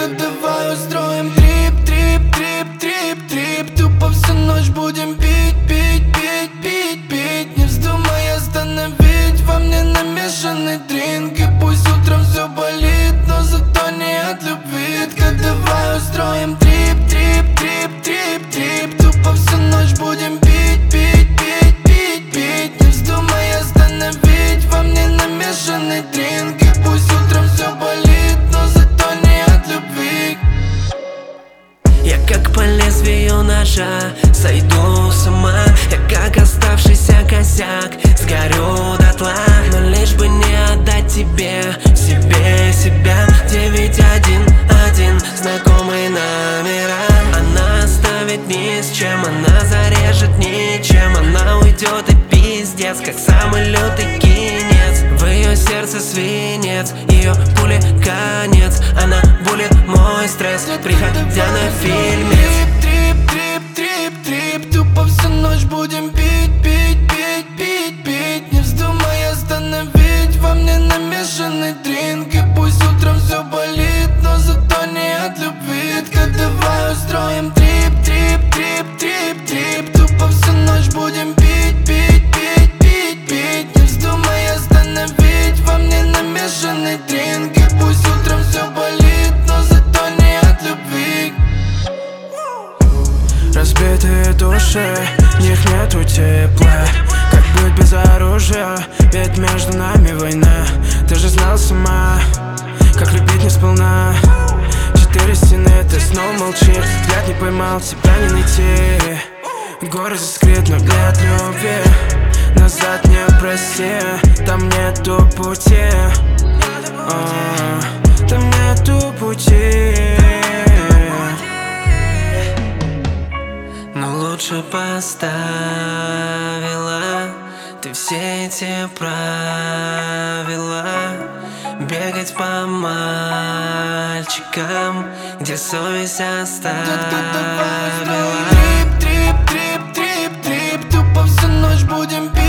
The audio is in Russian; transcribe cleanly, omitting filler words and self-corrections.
Ветка, давай устроим трип, трип, трип, трип, трип. Тупо всю ночь будем пить, пить, пить, пить, пить. Не вздумай остановить во мне намешанный дринк. И пусть утром все болит, но зато не от любви. Ветка, давай устроим трип, трип, трип, трип, трип. Тупо всю ночь будем пить, пить, пить, пить, пить. Не вздумай остановить во мне намешанный дринк. И пусть утром все болит, но зато не от любви. Я как по лезвию ножа сойду с ума. Я как оставшийся косяк сгорю дотла. Но лишь бы не отдать тебе, себе себя. 911, знакомые номера. Она оставит ни с чем, она зарежет ничем. Она уйдет и пиздец, как самый лютый кинец. В ее сердце свинец, ее пули конец. Она булит мой стресс, приходя на фильмец. Трип, трип, трип, трип. Тупо всю ночь будем пить, пить, пить, пить, пить. Не вздумай остановить во мне намешанный дринк. И пусть утром все болит, но зато не от любви. Ветка, давай устроим трип, трип, трип, трип, трип. Тупо всю ночь будем пить, пить, пить, пить, пить. Не вздумай остановить во мне намешанный дринк. И пусть утром все болит, но зато не от любви. Разбитые души, в них нету тепла. Как быть без оружия, ведь между нами война. Ты же знал сама, как любить не сполна. 4 стены, ты снова молчишь. Взгляд не поймал, тебя не найти. Горы заскрыт, но нет любви. Назад не проси, там нету пути. Там нету пути. Но лучше поставила ты все эти правила. Бегать по мальчикам, где совесть оставила. Трип, трип, трип, трип, трип. Тупо всю ночь будем пить.